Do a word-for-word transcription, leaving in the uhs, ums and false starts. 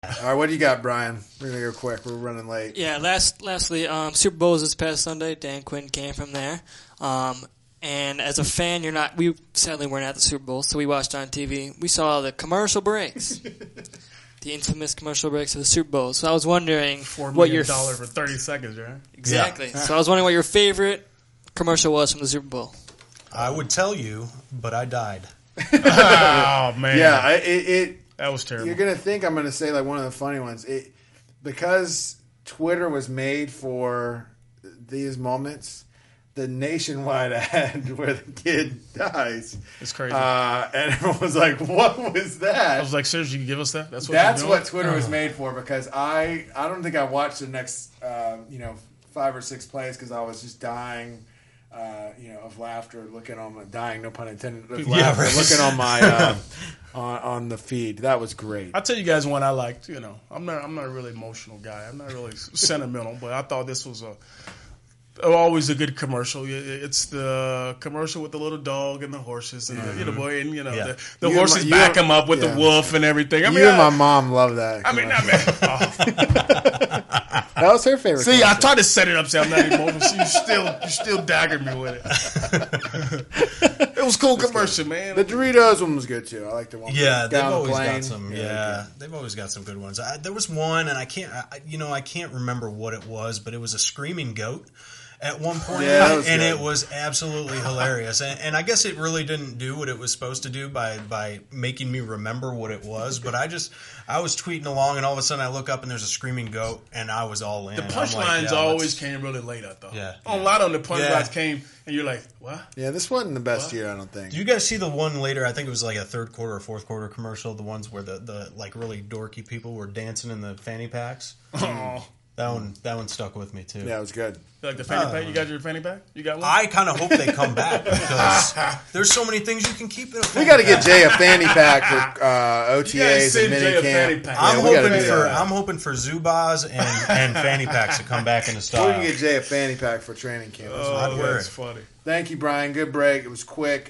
All right, what do you got, Brian? We're going to go quick. We're running late. Yeah, last, lastly, um, Super Bowl was this past Sunday. Dan Quinn came from there. Um, and as a fan, you're not. We sadly weren't at the Super Bowl, so we watched on T V. We saw the commercial breaks, the infamous commercial breaks of the Super Bowl. So I was wondering Four what million your dollar for thirty seconds, right? exactly. Yeah. So I was wondering what your favorite commercial was from the Super Bowl. I would tell you, but I died. Oh man, Yeah, I, it, it. that was terrible. You're going to think I'm going to say like one of the funny ones. It because Twitter was made for these moments. The nationwide ad where the kid dies. It's crazy. Uh, and everyone was like, what was that? I was like, seriously, you give us that? That's what That's you're what doing? Twitter was made for, because I I don't think I watched the next uh, you know five or six plays because I was just dying uh, you know of laughter looking on my dying no pun intended of Yeah, laughter right. looking on my uh, on, on the feed. That was great. I'll tell you guys one I liked. You know, I'm not I'm not a really emotional guy. I'm not really sentimental, but I thought this was a always a good commercial. It's the commercial with the little dog and the horses and the, you know, boy, and you know Yeah. the, the You horses and my- you back and- him up with yeah. the wolf and everything. I mean, you and I, my mom love that. I mean, I commercial. mean, oh. That was her favorite. See, I commercial. tried to set it up so I'm not emotional. So you still you still daggered me with it. It was a cool commercial, man. The Doritos one was good too. I like the one. Yeah, they've down the always plane. got some. Yeah, they've always got some good ones. I, there was one, and I can't, I, you know, I can't remember what it was, but it was a screaming goat at one point, Yeah, that was and good. it was absolutely hilarious. And, and I guess it really didn't do what it was supposed to do by by making me remember what it was. But I just, I was tweeting along, and all of a sudden I look up and there's a screaming goat, and I was all in. The I'm like, punchlines yeah, always let's- came really late, I thought. Yeah. On a lot of them, the punchlines Yeah. came, and you're like, what? Yeah, this wasn't the best What? year, I don't think. Do you guys see the one later? I think it was like a third quarter or fourth quarter commercial. The ones where the, the like really dorky people were dancing in the fanny packs. Oh. That one, that one stuck with me too. Yeah, it was good. You like the fanny pack? You got your fanny pack? You got one? I kind of hope they come back because there's so many things you can keep in a We fanny got to get pack. Jay a fanny pack for uh, O T You gotta As and send Jay a fanny minicamp. pack. Yeah, I'm we gotta hoping do for that. I'm hoping for Zubaz and, and fanny packs to come back into We style. can get Jay a fanny pack for training camp. That's Oh, what I'd we wear do. that's funny. Thank you, Brian. Good break. It was quick.